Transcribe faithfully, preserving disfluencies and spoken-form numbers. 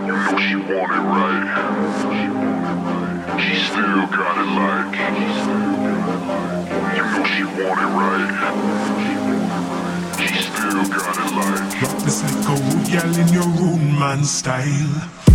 You know she want it right. She still got it like. You know she want it right. She still got it like. Rock this little root, girl, in your own man style.